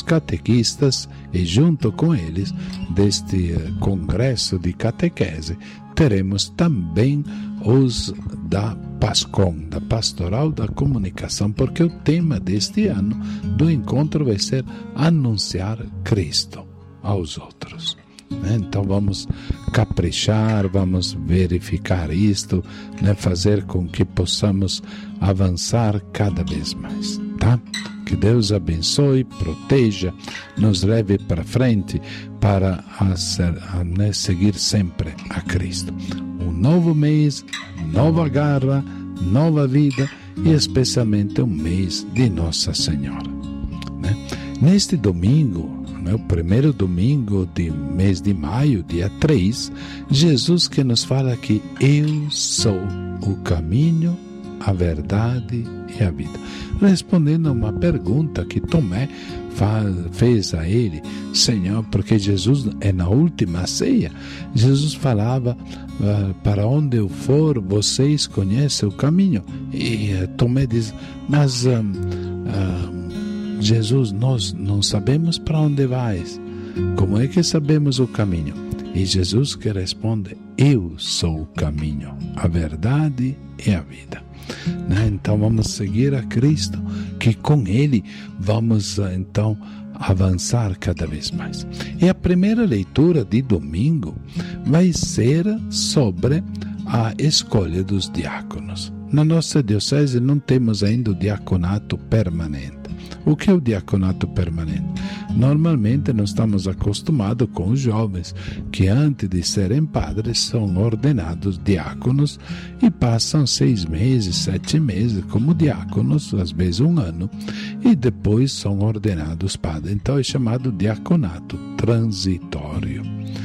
catequistas e junto com eles, deste congresso de catequese, teremos também os da PASCOM, da Pastoral da Comunicação, porque o tema deste ano do encontro vai ser anunciar Cristo aos outros. Então vamos caprichar, vamos verificar isto, fazer com que possamos avançar cada vez mais, tá? Que Deus abençoe, proteja, nos leve para frente para seguir sempre a Cristo. Um novo mês, nova garra, nova vida e especialmente um mês de Nossa Senhora. Neste domingo, o primeiro domingo do mês de maio, dia 3, Jesus que nos fala que eu sou o caminho, a verdade e a vida. Respondendo a uma pergunta que Tomé fez a ele, Senhor, porque Jesus, na última ceia, Jesus falava, para onde eu for, vocês conhecem o caminho. E Tomé diz, mas Jesus, nós não sabemos para onde vais. Como é que sabemos o caminho? E Jesus que responde, eu sou o caminho, a verdade e a vida. Então vamos seguir a Cristo, que com Ele vamos então avançar cada vez mais. E a primeira leitura de domingo vai ser sobre a escolha dos diáconos. Na nossa diocese não temos ainda o diaconato permanente. O que é o diaconato permanente? Normalmente nós estamos acostumados com os jovens que antes de serem padres são ordenados diáconos e passam 6 meses, 7 meses como diáconos, às vezes 1 ano, e depois são ordenados padres. Então é chamado diaconato transitório.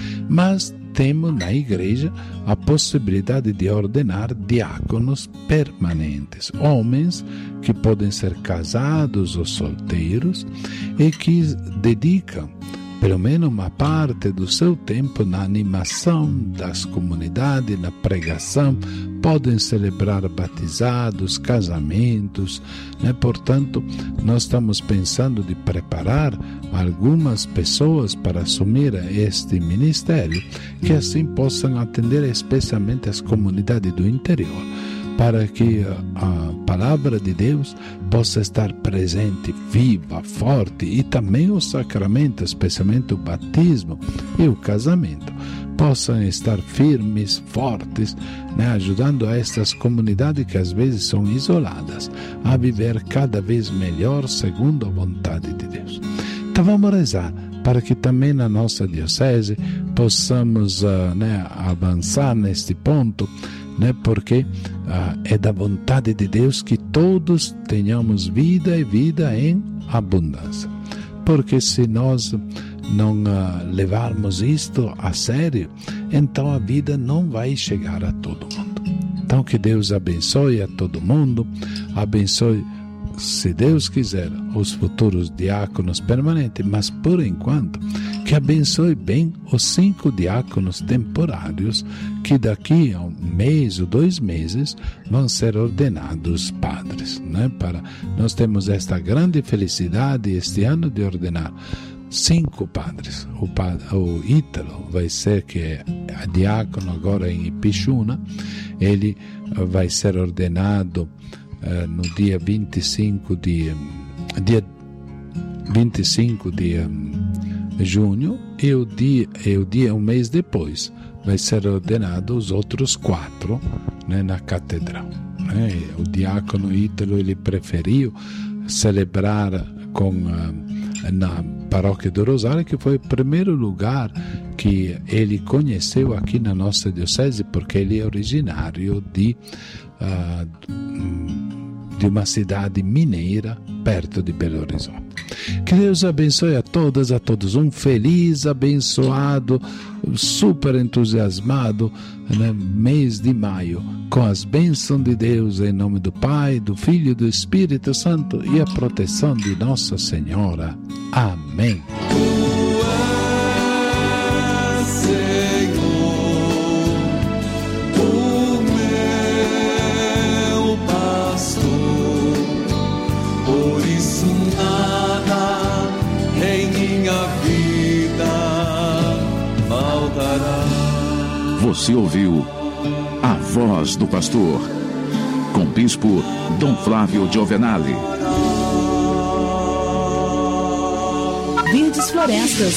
Mas temos na igreja a possibilidade de ordenar diáconos permanentes, homens que podem ser casados ou solteiros e que dedicam pelo menos uma parte do seu tempo na animação das comunidades, na pregação, podem celebrar batizados, casamentos, Portanto, nós estamos pensando de preparar algumas pessoas para assumir este ministério, que assim possam atender especialmente as comunidades do interior, para que a palavra de Deus possa estar presente, viva, forte, e também os sacramentos, especialmente o batismo e o casamento, possam estar firmes, fortes, ajudando a estas comunidades que às vezes são isoladas a viver cada vez melhor segundo a vontade de Deus. Então vamos rezar para que também na nossa diocese possamos avançar neste ponto, porque é da vontade de Deus que todos tenhamos vida e vida em abundância. Porque se nós não levarmos isto a sério, então a vida não vai chegar a todo mundo. Então que Deus abençoe a todo mundo, abençoe, se Deus quiser, os futuros diáconos permanentes, mas por enquanto que abençoe bem os 5 diáconos temporários que daqui a 1 mês ou 2 meses vão ser ordenados padres. Nós temos esta grande felicidade este ano de ordenar 5 padres. O Ítalo vai ser, que é diácono agora em Ipixuna, ele vai ser ordenado no dia 25 de junho, e um mês depois vai ser ordenado os outros 4 na catedral. O diácono Ítalo, ele preferiu celebrar na Paróquia do Rosário, que foi o primeiro lugar que ele conheceu aqui na nossa diocese, porque ele é originário de uma cidade mineira perto de Belo Horizonte. Que Deus abençoe a todas, a todos. Um feliz, abençoado, super entusiasmado mês de maio, com as bênçãos de Deus, em nome do Pai, do Filho e do Espírito Santo, e a proteção de Nossa Senhora. Amém. Por isso nada minha vida faltará. Você ouviu A Voz do Pastor, com Bispo Dom Flávio Giovenale. Verdes Florestas.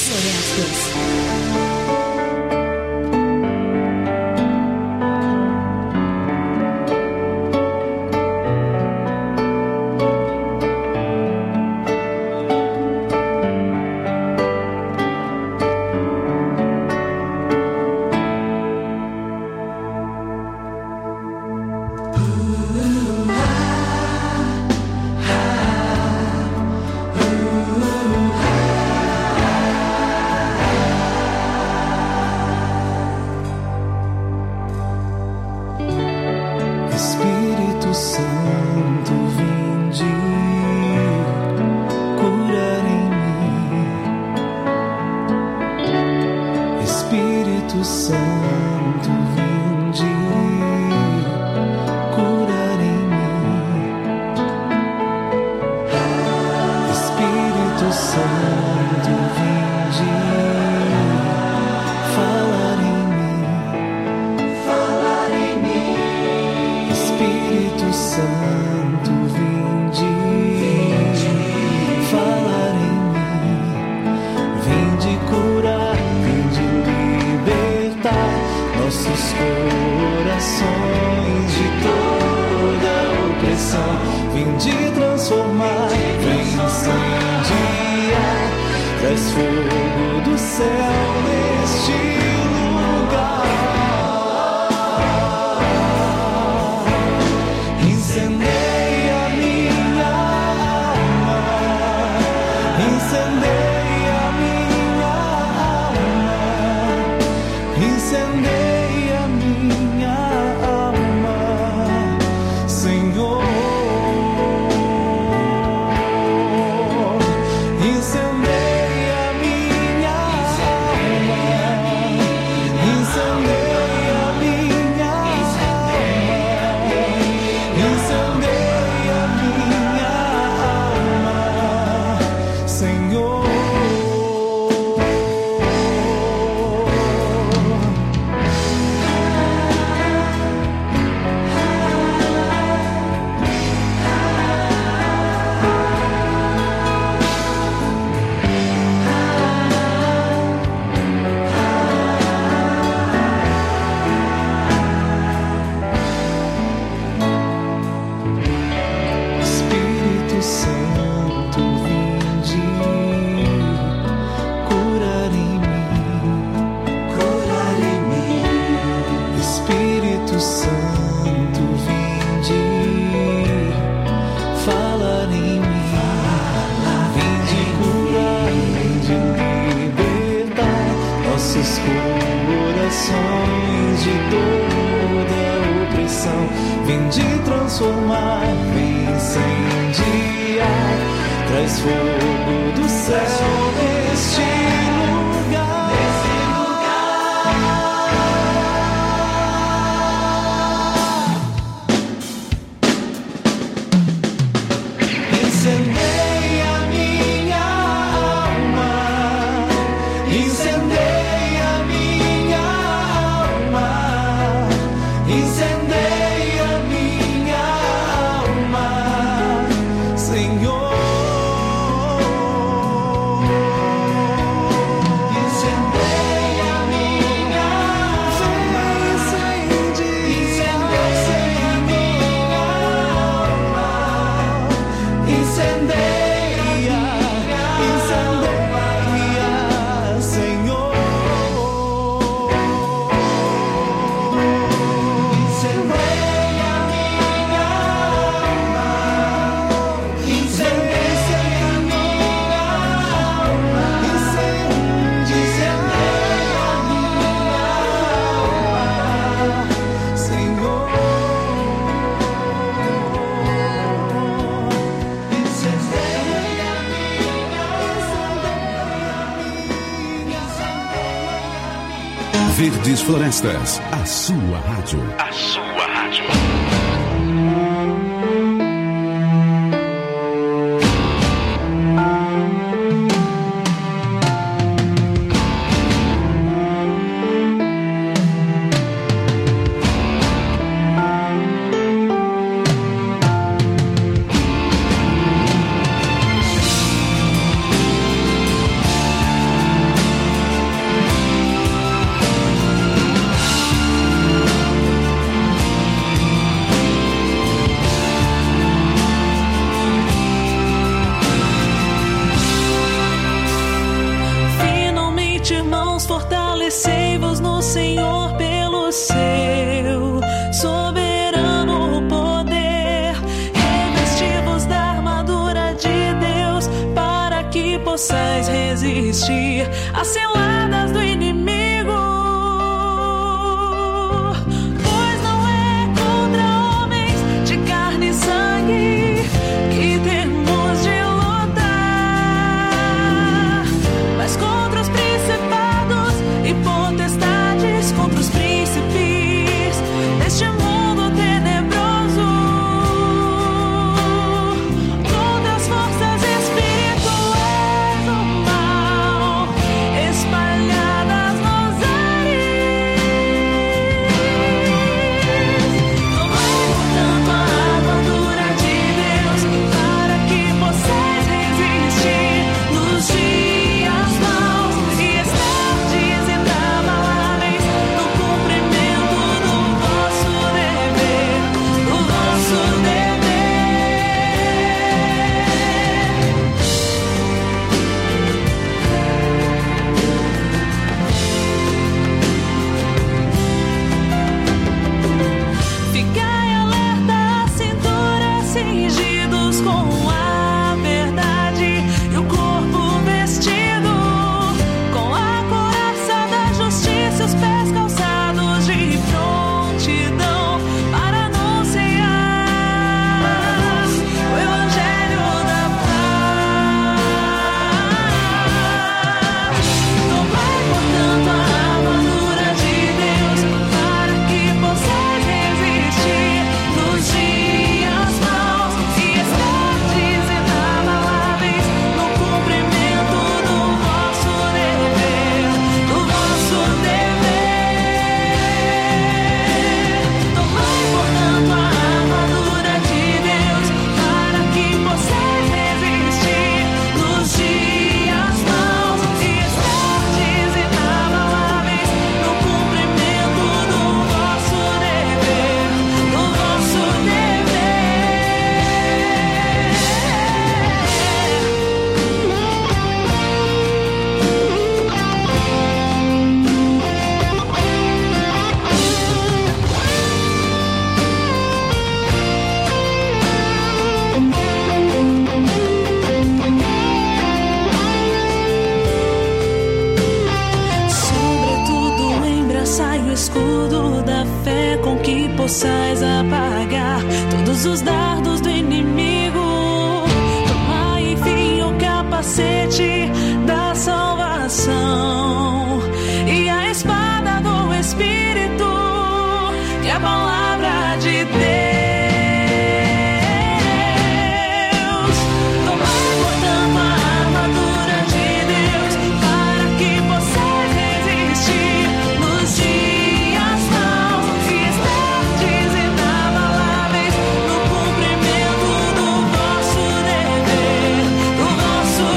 Verdes Florestas, a sua rádio. A sua rádio. possais resistir às ciladas do inimigo. Pois não é contra homens de carne e sangue que temos de lutar, mas contra os principados e potestades, contra os príncipes deste mundo tenebroso, contra as forças espirituais do mal espalhadas nos ares. Tomai, portanto, a armadura de Deus para que possais resistir nos dias maus e estardes inabaláveis no cumprimento do vosso dever, do vosso dever. Ficai alerta, a cintura cingidos com a verdade e o corpo vestido com a couraça da justiça, os pés calçados de prontidão para anunciar o evangelho da paz. Tomai, portanto, a armadura de Deus para que possais resistir nos dias maus e estardes inabaláveis no cumprimento do vosso dever, do vosso dever. Tomai, portanto, a armadura de Deus para que possais resistir nos dias maus e estardes inabaláveis no cumprimento do vosso dever, do vosso dever. Sobretudo embraçai o escudo da fé com que possais apagar todos os dardos do inimigo. Tomai, enfim, o capacete da salvação e a espada do Espírito, que é a palavra de Deus. Tomai, portanto, a armadura de Deus para que possais resistir nos dias maus e estardes inabaláveis no cumprimento do vosso dever, do vosso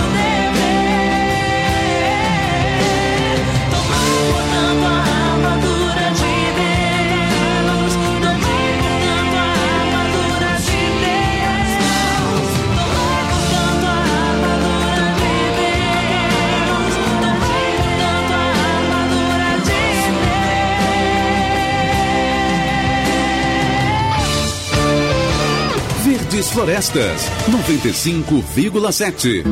dever. Tomai, portanto, a armadura de Deus. Tomai, portanto, a armadura de Deus. Tomai, portanto, a armadura de Deus. Tomai, portanto, a armadura de Deus. Verdes Florestas, 95,7.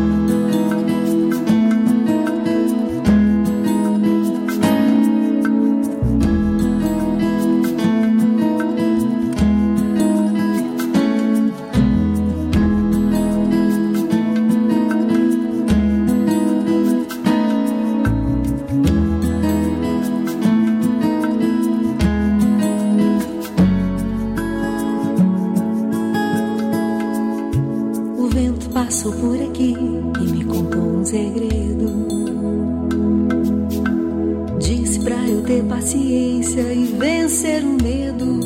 O vento passou por aqui e me contou um segredo. Disse pra eu ter paciência e vencer o medo,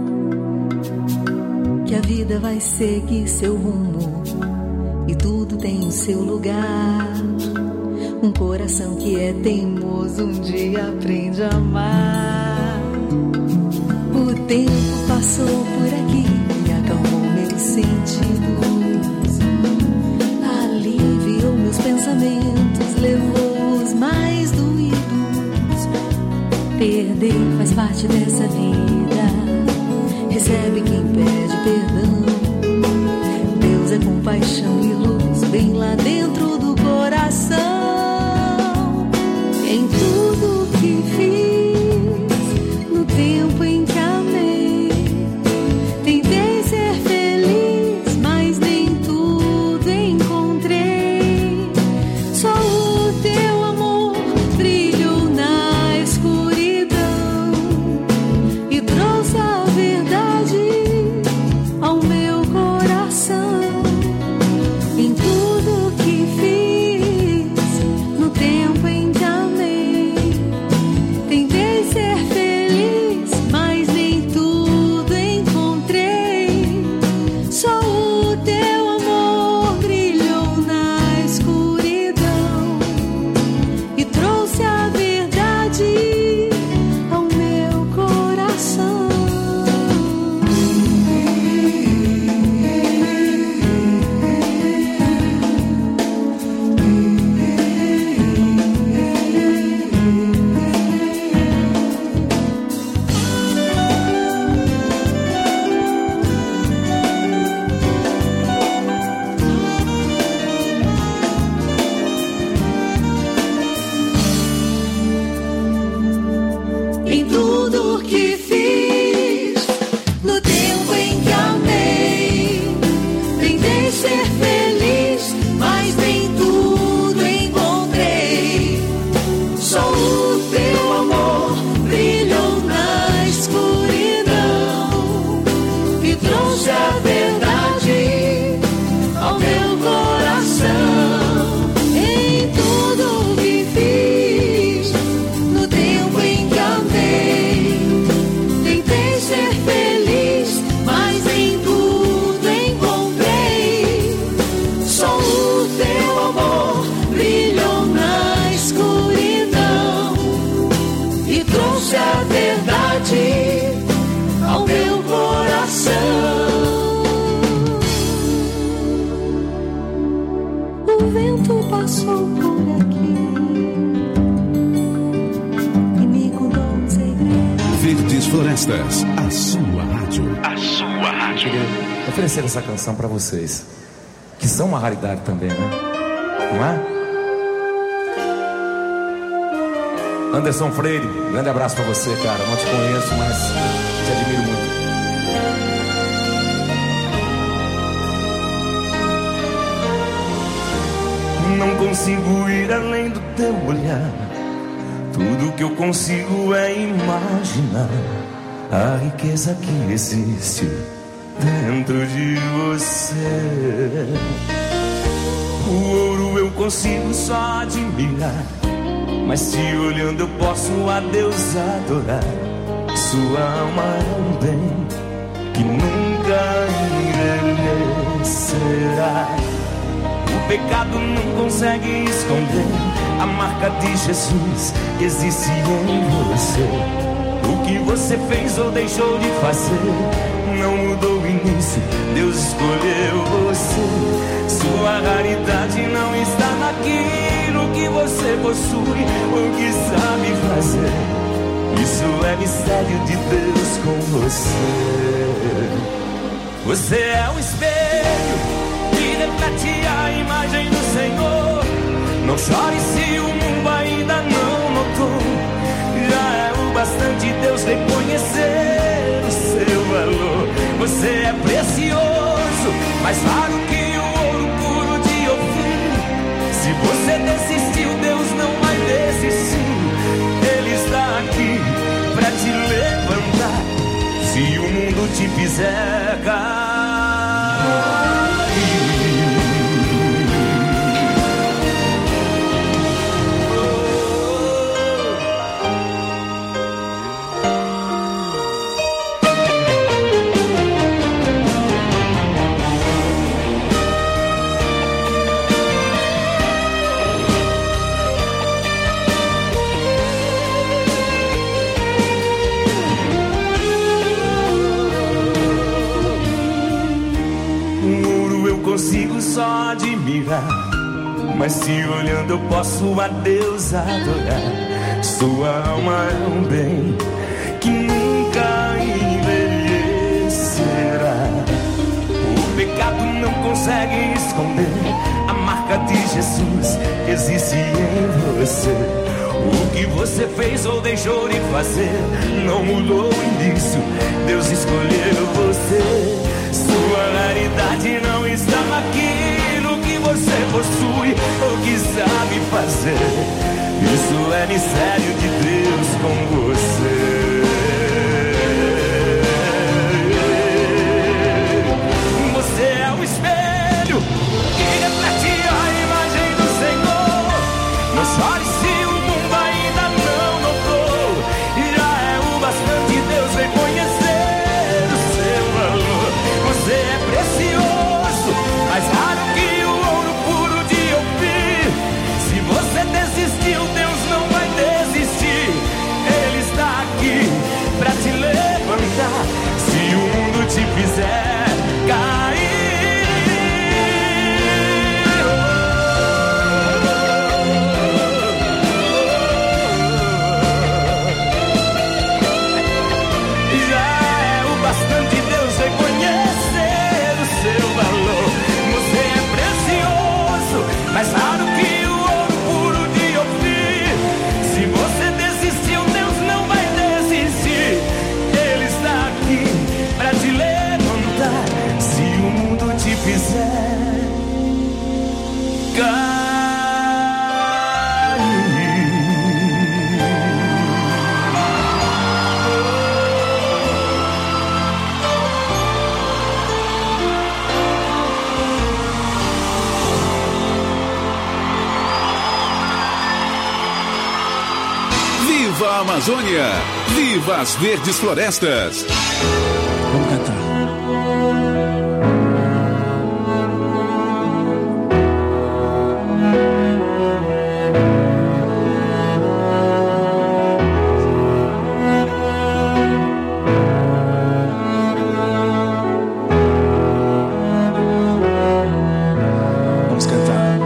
que a vida vai seguir seu rumo e tudo tem o seu lugar. Um coração que é teimoso um dia aprende a amar. O tempo passou por aqui e acalmou meus sentidos, aliviou meus pensamentos, levou os mais doídos. Perder faz parte dessa vida, recebe quem pede perdão. Deus é compaixão e luz bem lá dentro do coração. coração. Em tudo que fiz, no tempo em que amei, tentei ser feliz, mas nem tudo encontrei. Só o teu amor brilhou na escuridão e trouxe a verdade ao meu coração. Em tudo que fiz, no tempo em que amei, tentei ser feliz, mas nem tudo encontrei. Só o teu amor brilhou na escuridão e trouxe a verdade ao meu coração. Em tudo que fiz, no tempo em que amei, tentei ser feliz, mas nem tudo encontrei. Só o teu amor brilhou na escuridão e trouxe a verdade ao meu coração. Em tudo que fiz, no tempo em que amei, tentei ser feliz, mas nem tudo encontrei. Só o teu amor brilhou na escuridão e trouxe a verdade ao meu coração. O vento passou por aqui e me contou um segredo. Verdes Florestas, a sua rádio. Queria oferecer essa canção pra vocês, que são uma raridade também, né? Não é? Anderson Freire, grande abraço pra você, cara. Não te conheço, mas te admiro muito. Não consigo ir além do teu olhar. Tudo que eu consigo é imaginar a riqueza que existe dentro de você. O ouro eu consigo só admirar, mas te olhando eu posso a Deus adorar. Sua alma é um bem que nunca envelhecerá. O pecado não consegue esconder a marca de Jesus que existe em você. O que você fez ou deixou de fazer não mudou o início, Deus escolheu você. Sua raridade não está naquilo que você possui ou que sabe fazer. Isso é mistério de Deus com você. Você é um espelho que reflete a imagem do Senhor. Não chore se o mundo ainda não notou. Já é o bastante Deus reconhecer o seu valor. Você é precioso, mais raro que o ouro puro de Ofir. Se você desistiu, Deus não vai desistir. Ele está aqui pra te levantar. Se o mundo te fizer cair. Consigo só admirar, mas te olhando eu posso a Deus adorar. Sua alma é um bem que nunca envelhecerá. O pecado não consegue esconder a marca marca de Jesus existe em você. O que você fez ou deixou de fazer não mudou o início. Deus escolheu você. Sua raridade não está naquilo que você possui ou que sabe fazer. Isso é mistério de Deus com você. Você é um espelho que reflete a imagem do Senhor. Não chore se o mundo ainda não notou. Já é o bastante Deus reconhecer o seu valor. Você é precioso, mais raro que o ouro puro de Ofir. Se você desistiu, Deus não vai desistir. Ele está aqui pra te levantar. Se o mundo te fizer cair, mais raro que o ouro puro de Ofir. Se você desistiu, Deus não vai desistir. Ele está aqui pra te levantar. Se o mundo te fizer cair. Viva a Amazônia! Viva as verdes florestas! Vamos cantar. Vamos cantar.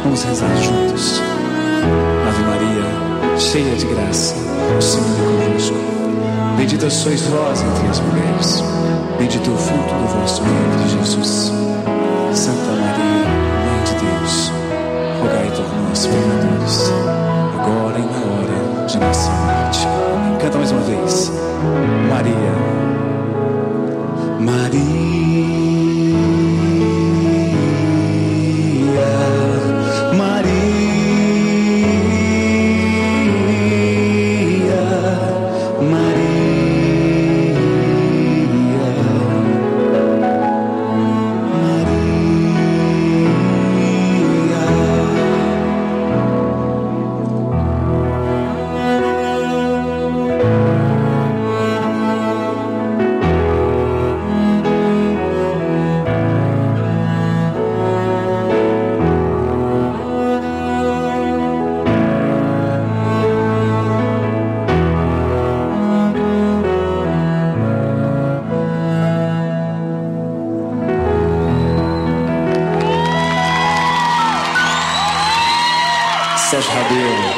Vamos rezar juntos. Ave Maria, cheia de graça, o Senhor é convosco. Bendita sois vós entre as mulheres. Bendito é o fruto do vosso ventre, Jesus. Santa Maria, Mãe de Deus, rogai por nós, pecadores, agora e na hora de nossa morte. Canta mais uma vez. Maria, Maria. Sérgio Rabelo.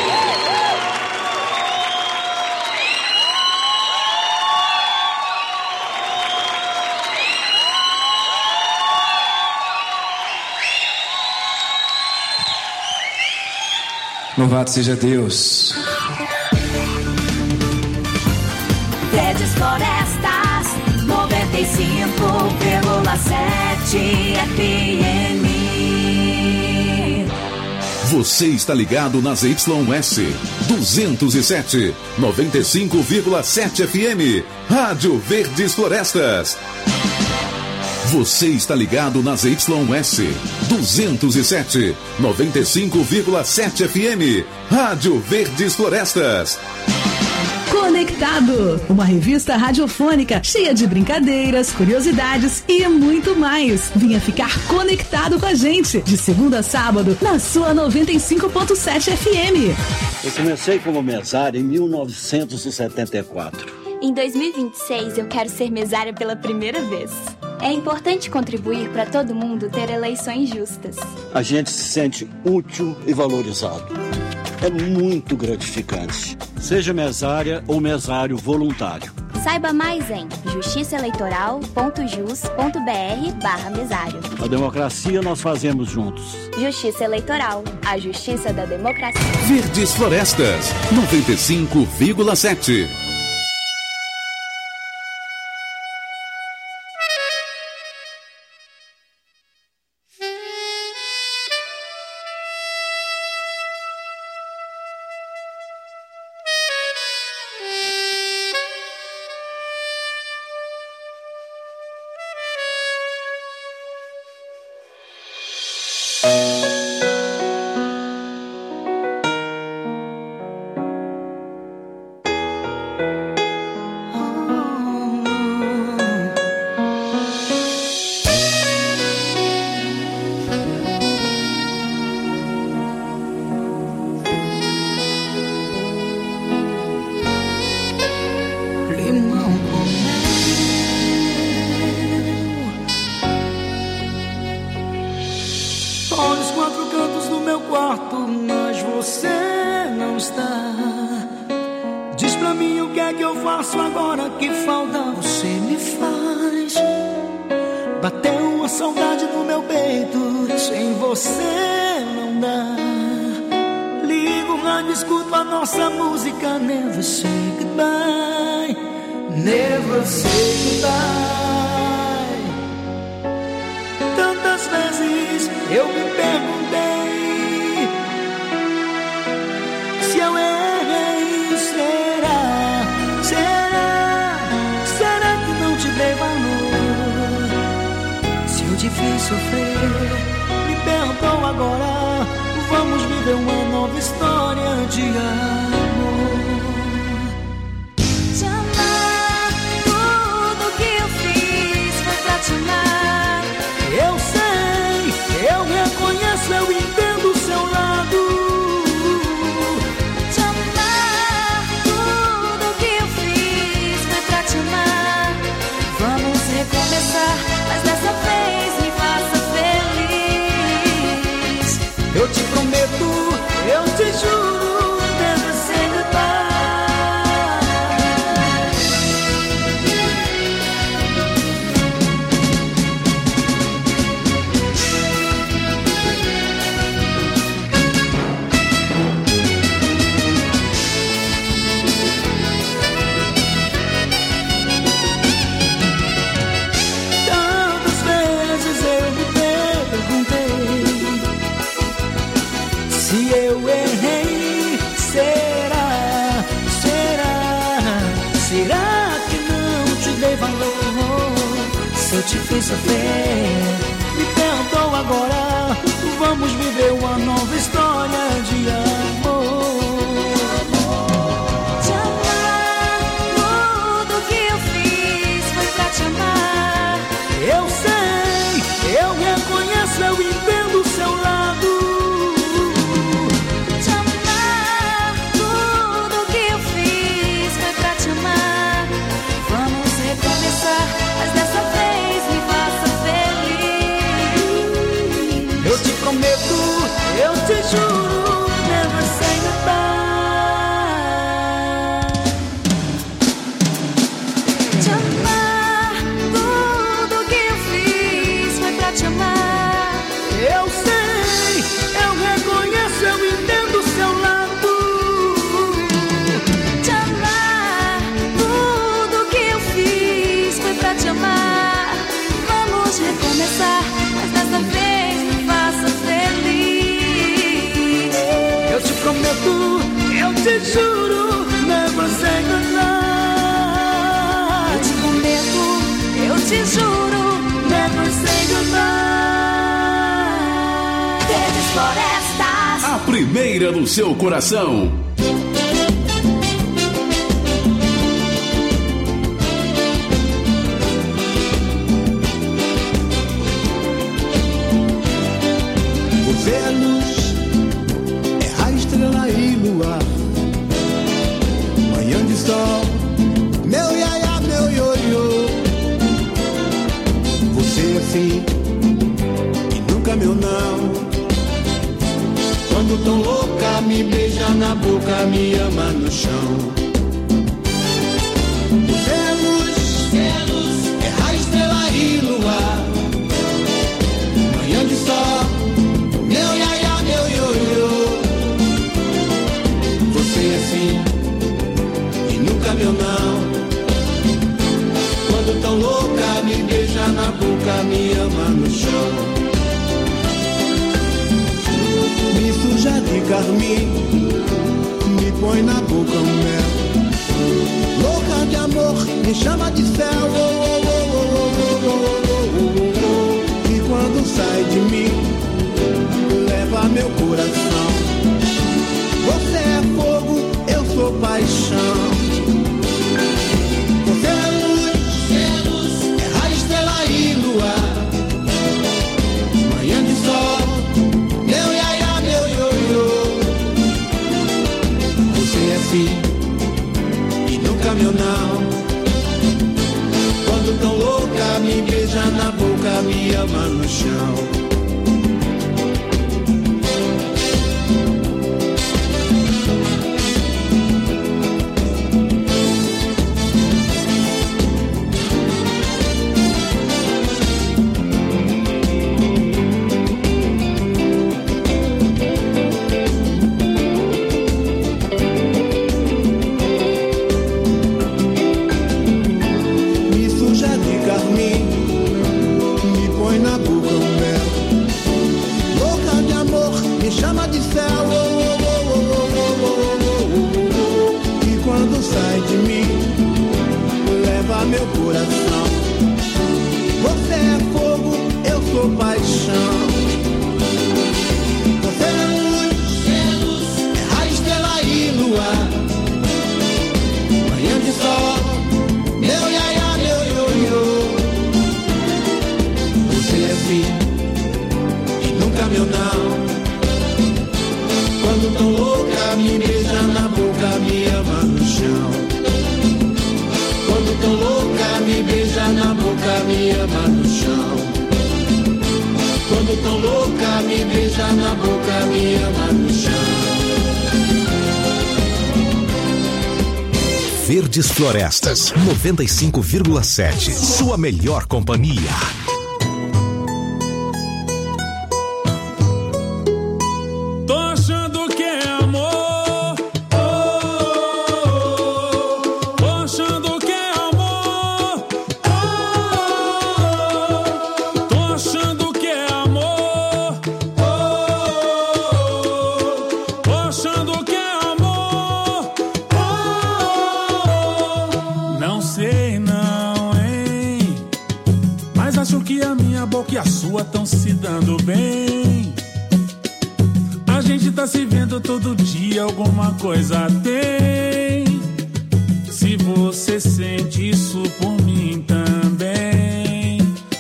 Louvado seja Deus. Verdes Florestas, 95,7 FM. Você está ligado nas YS 207, 95,7 FM. Rádio Verdes Florestas. Você está ligado nas YS 207, 95,7 FM. Rádio Verdes Florestas. Conectado, uma revista radiofônica cheia de brincadeiras, curiosidades e muito mais. Venha ficar conectado com a gente, de segunda a sábado, na sua 95,7 FM. Eu comecei como mesário em 1974. Em 2026, eu quero ser mesária pela primeira vez. É importante contribuir para todo mundo ter eleições justas. A gente se sente útil e valorizado. É muito gratificante. Seja mesária ou mesário voluntário. Saiba mais em justiçaeleitoral.jus.br/mesário. A democracia nós fazemos juntos. Justiça Eleitoral, a justiça da democracia. Verdes Florestas, 95,7. Mas dessa vez me faça feliz. Eu te prometo prometo, eu te juro, never say goodbye. Se eu te fiz sofrer, me perdoa agora. Vamos viver uma nova história de amor. Te amar, tudo que eu fiz foi pra te amar. Eu sei, eu reconheço, eu entendo o seu lado. Te amar, tudo que eu fiz foi pra te amar. Vamos recomeçar, mas dessa vez me faça feliz. Eu te prometo, eu te juro, never say goodbye. Te amar, tudo que eu fiz foi pra te amar. Eu sei, eu reconheço, eu entendo o seu lado. Te amar, tudo que eu fiz foi pra te amar. Vamos recomeçar, mas dessa vez me faça feliz. Eu te prometo, eu te juro, never say goodbye. Eu te prometo, eu te juro, Never say goodbye. Verdes Florestas. A primeira no seu coração. Você é luz, é a estrela e luar. Manhã de sol, meu iaiá, meu ioiô. Você é sim e nunca meu não. Quando tão louca, me beija na boca, me ama no chão. Você é luz, é a estrela e luar. Manhã de sol, meu iaiá, meu ioiô. Você é sim e nunca meu não. Quando tão louca, me beija na boca, me ama no chão. Me suja de carmim, me põe na boca um mel. Louca de amor, me chama de céu. Oh, oh, oh, oh, oh, oh, oh, oh. E quando sai de mim, leva meu coração. Você é fogo, eu sou paixão. Você é luz, é a estrela e luar. Manhã de sol, meu iaiá, meu ioiô. Você é sim e nunca meu não. Quando tão louca, me beija na boca, me ama no chão. Meu coração, você é fogo, eu sou paixão. Você é luz, é a estrela e luar. Manhã de sol, meu iaiá, meu ioiô. Você é sim e nunca meu não. Quando tão louca, me beija na boca, me ama no chão. Quando tão louca, me beija na boca, me ama no chão. Quando tô tão louca, me beija na boca, me ama no chão. Verdes Florestas, 95,7. Sua melhor companhia. Tô achando que é amor. Tô achando que é amor. Tô achando que é amor. Tô achando que é amor. Não sei não, hein? Mas acho que a minha boca e a sua tão se dando bem. A gente tá se vendo todo dia, alguma coisa tem. Se você sente isso por mim também,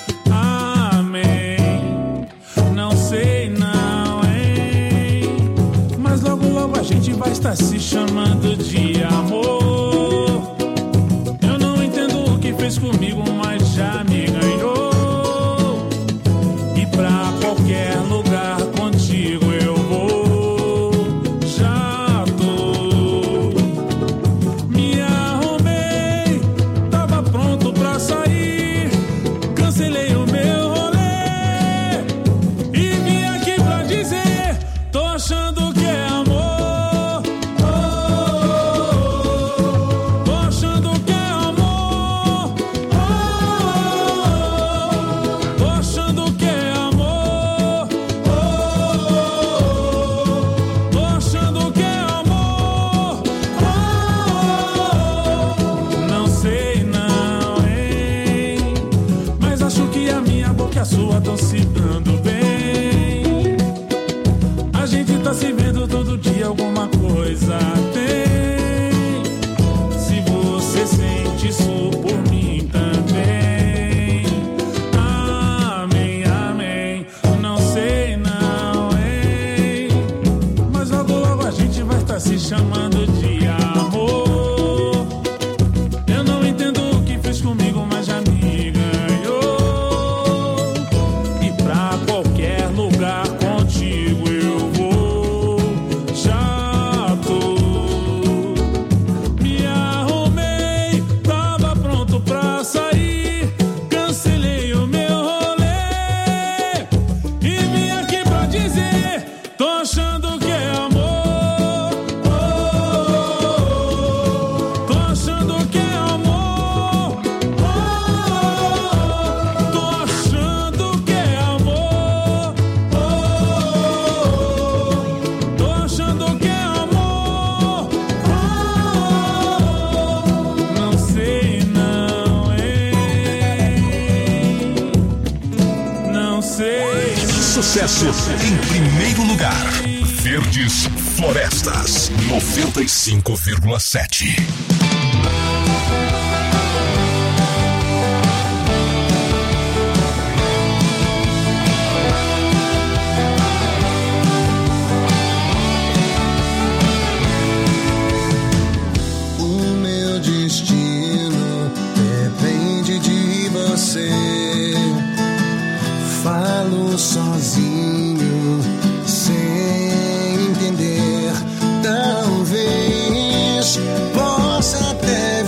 amém. Não sei não, hein? Mas logo logo a gente vai estar se chamando de amor. Eu não entendo o que fez comigo, mas já me ganhou. E pra qualquer lugar contigo eu vou. Já tô. Me arrumei, tava pronto pra sair. Cancelei o meu rolê e vim aqui pra dizer: tô achando que é amor. Tô achando que é amor. Tô achando que é amor. Tô achando que é amor. Não sei não, hein? Mas acho que a minha boca e a sua tão se dando bem. A gente tá se vendo todo dia, alguma coisa tem. Se você sente isso por mim também, amém, amém. Não sei não, hein? Mas logo logo a gente vai estar se chamando de amor. Eu não entendo o que fez comigo, mas já me ganhou. E pra qualquer lugar contigo eu vou. Já tô. Me arrumei, tava pronto pra sair. Cancelei o meu rolê e vim aqui pra dizer: tô achando que é amor. Tô achando que é amor. Tô achando que é amor. Tô achando que é amor. Não sei não, hein? Não sei. Sucesso em primeiro lugar. Verdes Florestas, 95,7. O meu destino depende de você. Falo sozinho, sem entender. Talvez possa até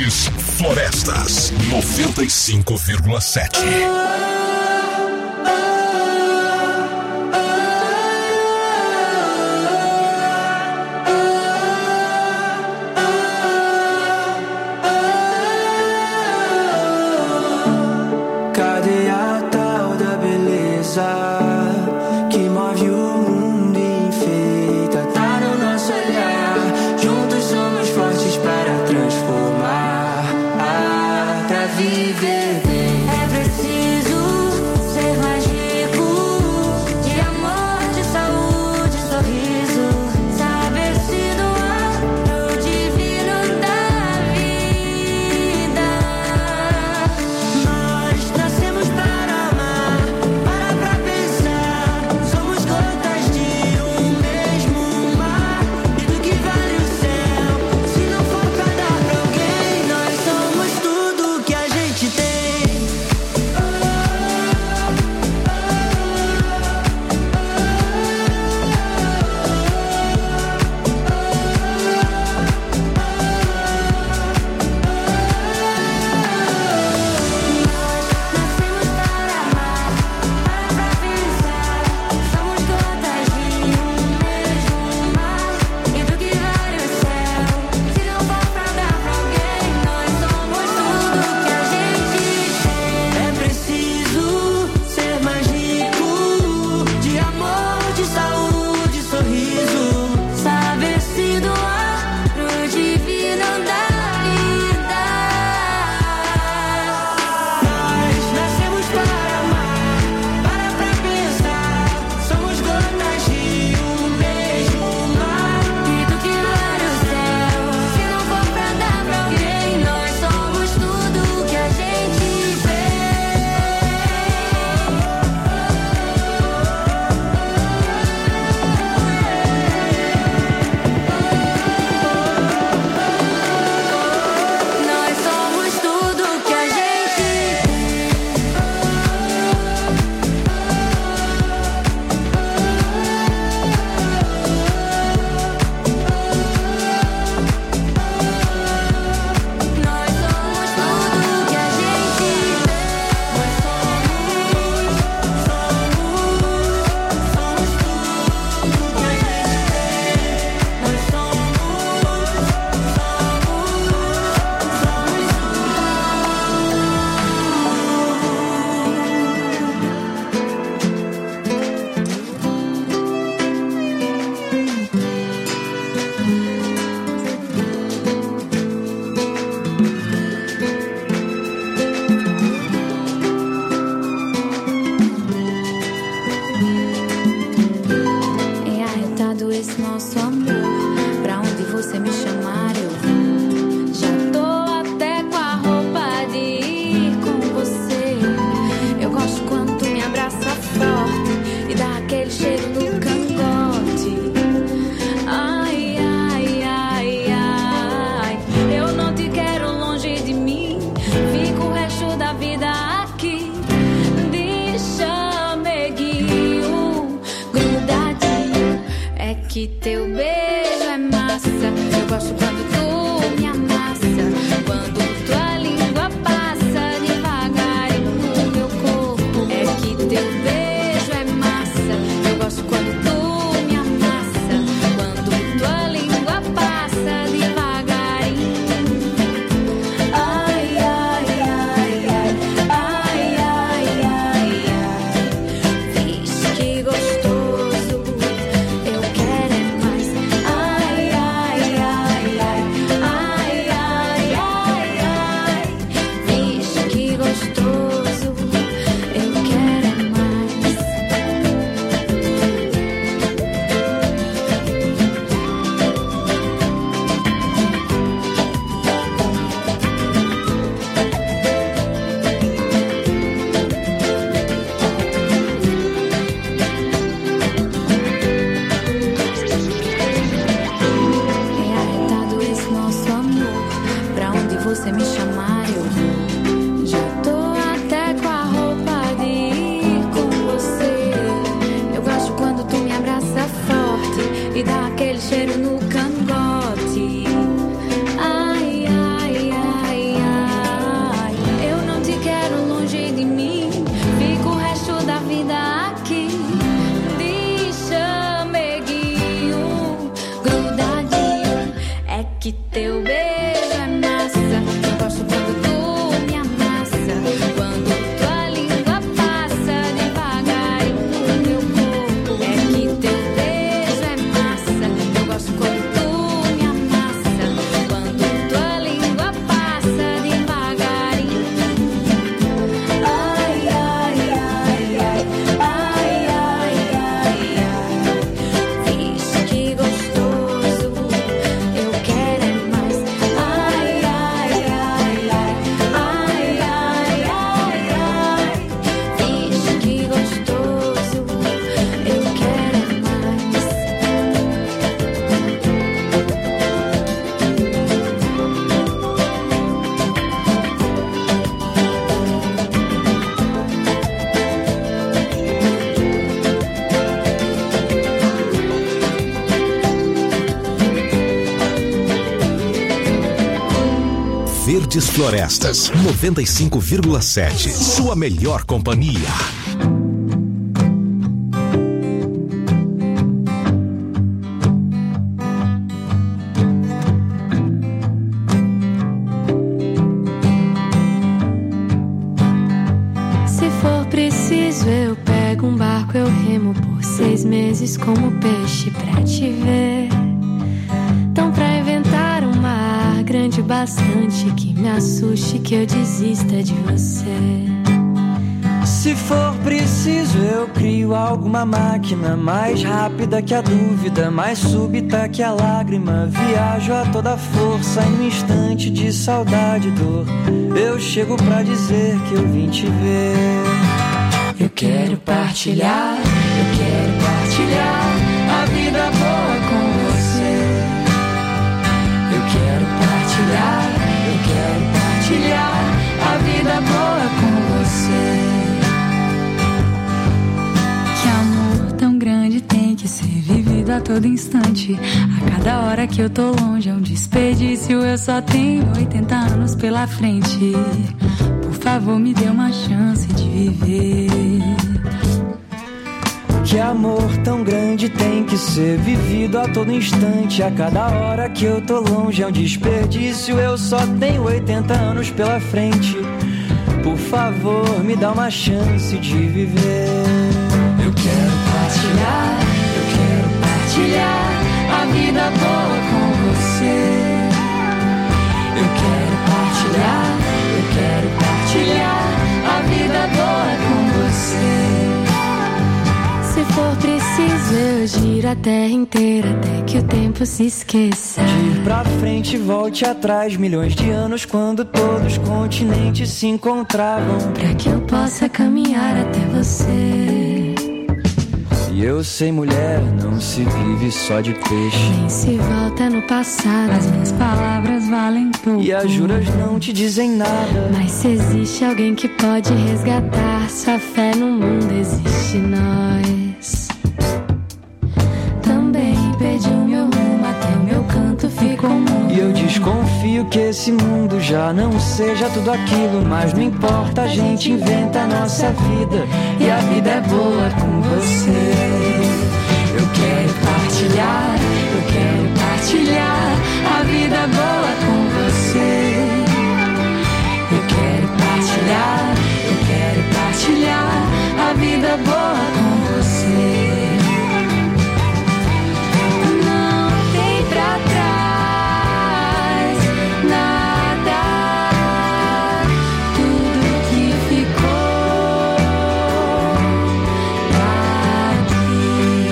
Verdes Florestas 95,7. Cadê a tal da beleza que move o mundo e enfeita? Tá no nosso olhar. Juntos somos fortes para transformar, pra viver bem. É preciso ser mais rico de amor, de saúde, sorriso. Saber se doar pro divino da vida. Nós nascemos para amar, para pra pensar. Somos gotas de um mesmo mar. E do que vale o céu se não for pra dar pra alguém? Nós somos tudo que a gente tem. Nascemos para amar, para pra pensar. Somos gotas de um mesmo mar. E do que vale o céu se não for pra dar pra alguém? Nós somos tudo que a gente tem. É preciso ser mais rico de amor, de saúde, sorriso. Saber se doar pro divino da vida. Nós nascemos para amar, para pra pensar. Somos gotas de um mesmo mar. E do que vale o céu se não for pra dar pra alguém? Nós somos tudo que a gente Nós somos tudo que a gente Nós somos tudo que a gente Nós somos tudo que a gente Nós É arretado esse nosso amor. Pra onde você me chamar eu vou. Já tô até com a roupa de ir com você. Eu gosto quando tu me abraça forte e dá aquele cheiro no cangote. Ai, ai, ai, ai. Eu não te quero longe de mim. Fico o resto da vida aqui. Deixa, amiguinho, grudadinho. É que teu beijo é massa. Eu gosto quando tu me amassa. Quando tua língua passa devagarinho no meu corpo. É que teu beijo é massa. Eu gosto quando tu me amassa. Quando tua língua passa devagarinho. Ai, ai, ai, ai. Ai, ai, ai, ai. Vixe, que gostoso. Eu quero é mais. Ai, ai, ai, ai. Ai, ai, ai, ai. Vixe, que gostoso. Eu quero é mais. É arretado esse nosso amor. Pra onde você me chamar eu vou. Já tô até com a roupa de ir com você. Eu gosto quando tu me abraça forte e dá aquele cheiro no cangote. Ai, ai, ai, Verdes Florestas, 95,7. Sua melhor companhia. Se for preciso, eu pego um barco, eu remo por 6 meses como peixe pra te ver. Então pra inventar um mar grande bastante que me assuste, que eu desista de você. Se for preciso, eu crio alguma máquina mais rápida que a dúvida, mais súbita que a lágrima. Viajo a toda força em um instante de saudade e dor. Eu chego pra dizer que eu vim te ver. Eu quero partilhar, a vida boa com você. Eu quero partilhar, a vida boa com você. Que amor tão grande tem que ser vivido a todo instante. A cada hora que eu tô longe é um desperdício. Eu só tenho 80 anos pela frente. Por favor, me dê uma chance de viver. Que amor tão grande tem que ser vivido a todo instante. A cada hora que eu tô longe é um desperdício. Eu só tenho 80 anos pela frente. Por favor, me dá uma chance de viver. Eu quero partilhar, a vida boa com você. Eu quero partilhar, a vida boa com você. Se for preciso, eu giro a terra inteira até que o tempo se esqueça. De ir pra frente e volte atrás, milhões de anos quando todos os continentes se encontravam. Pra que eu possa caminhar até você. E eu sei, mulher, não se vive só de peixe. Nem se volta no passado, as minhas palavras valem pouco. E as juras não te dizem nada. Mas se existe alguém que pode resgatar sua fé no mundo, existe nós. Também perdi o meu rumo, até o meu canto ficou mudo. E eu desconfio que esse mundo já não seja tudo aquilo. Mas não importa, a gente inventa a nossa vida. E a vida é boa com você. Eu quero partilhar, a vida boa com você. Eu quero partilhar, a vida boa com você. Não tem pra trás nada, tudo que ficou aqui.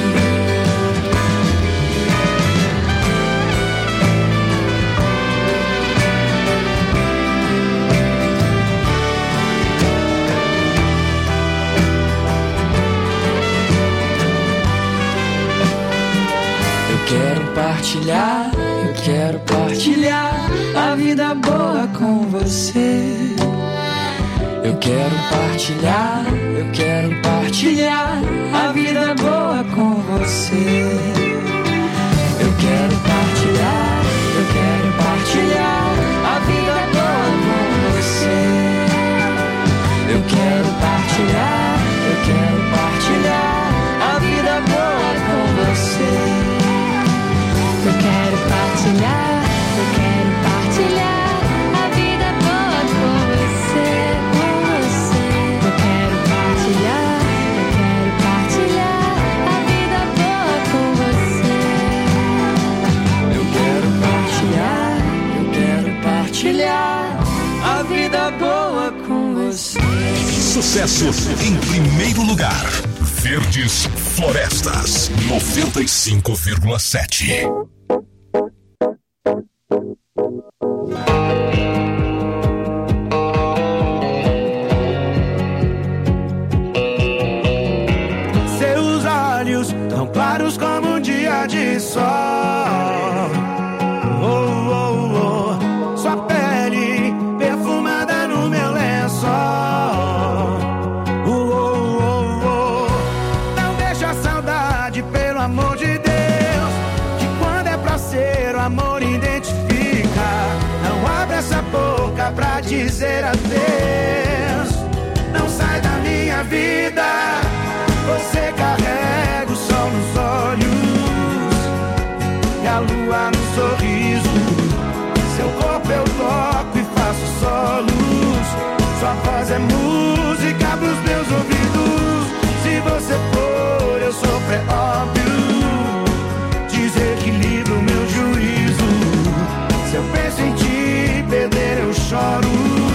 Eu quero partilhar a vida boa com você. Eu quero partilhar a vida boa com você. Eu quero partilhar a vida boa com você. Eu quero partilhar a vida boa com você. Eu quero partilhar a vida boa com você, Eu quero partilhar a vida boa com você. Eu quero partilhar a vida boa com você. Sucesso em primeiro lugar. Verdes Florestas, 95,7. Seus olhos tão claros como um dia de sol. Oh, oh, oh. Sua pele perfumada no meu lençol. Oh, oh, oh, oh. Não deixa a saudade, pelo amor de Deus, que quando é dizer adeus. Não sai da minha vida, você carrega o sol nos olhos e a lua no sorriso. Seu corpo eu toco e faço solos. Sua voz é música pros meus ouvidos. Se você for, eu sofro, é óbvio. Desequilibro o meu juízo. Se eu penso em te perder, eu choro.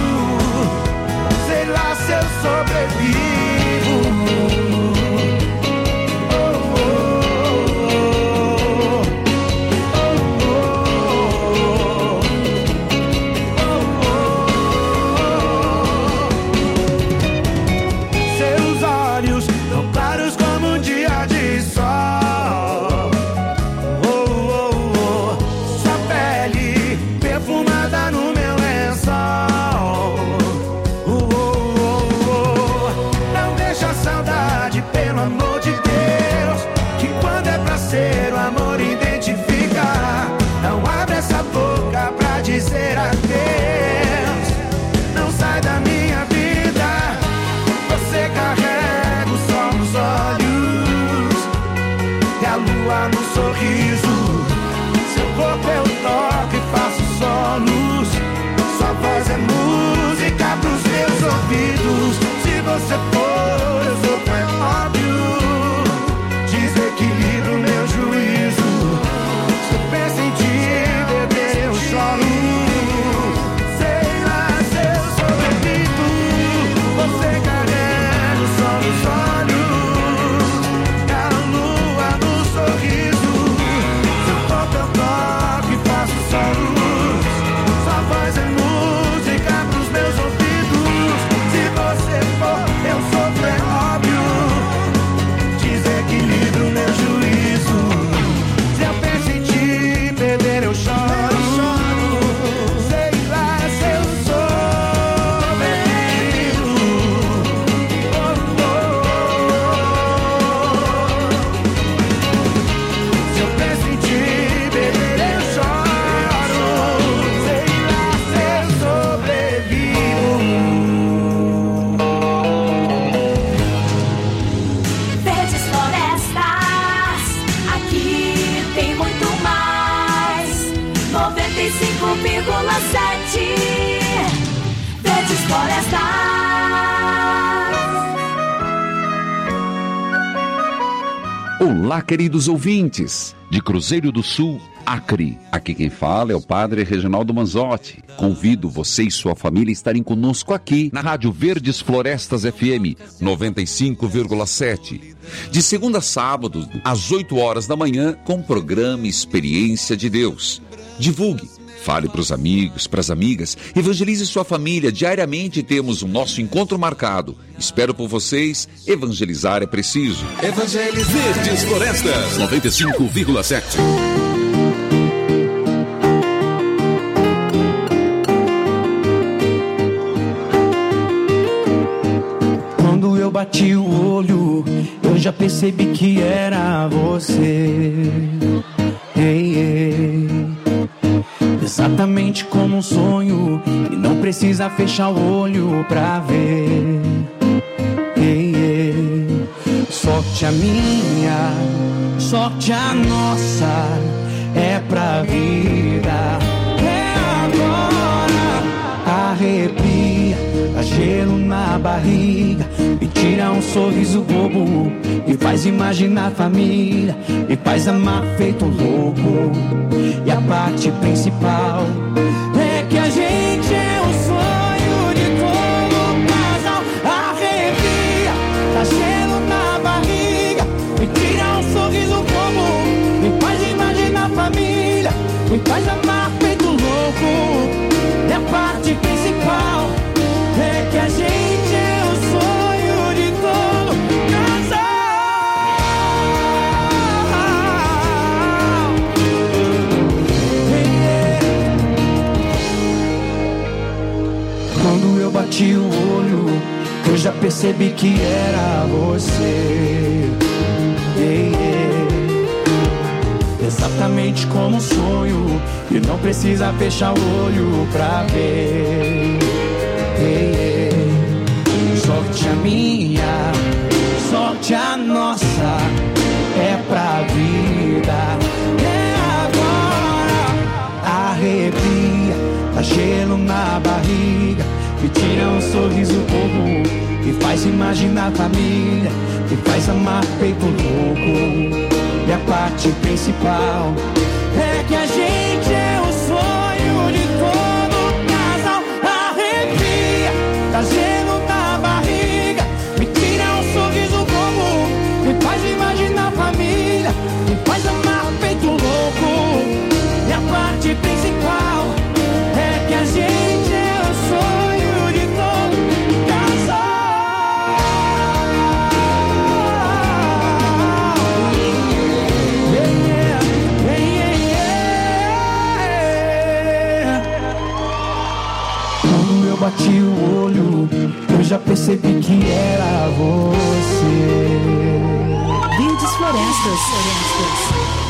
Sei lá se eu sobrevivo. Seus olhos tão claros como um dia de sol. Sua pele perfumada no meu lençol. Não deixa a saudade, pelo amor de Deus, que quando é pra ser o amor identifica. Não abre essa boca pra dizer adeus. Não sai da minha vida, você carrega o sol nos olhos e a lua no sorriso. Seu corpo eu toco e faço solos. Sua voz é música pros meus ouvidos. Se você for, eu sou, é óbvio. Desequilibro o meu juízo. Se eu penso em te beber, eu choro. Sei lá se eu sobrevivo. Você carrega o sol nos olhos e a lua no sorriso. Seu corpo eu toco e faço solos. Sua voz é música pros meus ouvidos. Se você for, eu sofro, é óbvio. Desequilibro o meu juízo. Se eu penso em te perder, eu choro. Sei lá se eu sobrevivo. Se eu penso em te perder, eu choro. Sei lá se eu sobrevivo. Verdes Florestas, aqui tem muito mais. 95,7 Verdes Florestas. Olá, queridos ouvintes, de Cruzeiro do Sul, Acre. Aqui quem fala é o Padre Reginaldo Manzotti. Convido você e sua família a estarem conosco aqui na Rádio Verdes Florestas FM 95,7. De segunda a sábado, às 8 horas da manhã, com o programa Experiência de Deus. Divulgue, fale para os amigos, para as amigas, evangelize sua família. Diariamente temos o nosso encontro marcado. Espero por vocês. Evangelizar é preciso. Evangelize Verdes Florestas 95,7. Quando eu bati o olho, eu já percebi que era você. Ei, ei. Exatamente como um sonho, e não precisa fechar o olho pra ver. Ei, ei. Sorte a minha, sorte a nossa, é pra vida. É agora, arrepia, dá gelo na barriga, me tira um sorriso bobo, me faz imaginar família, me faz amar feito louco. E a parte principal é que a gente é o sonho de todo casal. Arrepia, dá gelo na barriga, me tira um sorriso bobo, me faz imaginar família, me faz amar feito louco. E a parte principal é que a gente é o sonho de todo casal. Quando eu bati o olho, eu já percebi que era você. Exatamente como um sonho, e não precisa fechar o olho pra ver. imaginar família, que faz amar feito louco. E a parte principal é que a gente é o sonho de todo casal. Arrepia, tá gelo na barriga, me tira um sorriso bobo, me faz imaginar família, me faz amar feito louco. E a parte principal é que a gente é o sonho de todo casal. Quando eu bati o olho, eu já percebi que era você. Verdes Florestas.